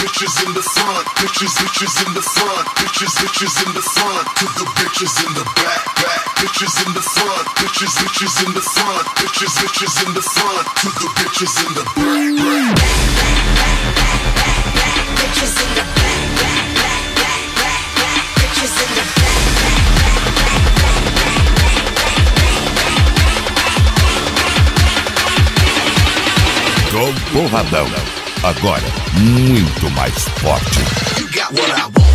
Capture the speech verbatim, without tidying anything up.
bitches in the front, bitches, bitches in the front, bitches, bitches in the front, to the bitches in the back, back, bitches in the front, bitches, bitches in the front, bitches, bitches in the front, to the bitches in the back, back. Bitches in the back, back, back, back, back, back, bitches in the back. Show Porradão. Agora, muito mais forte. You got what I want.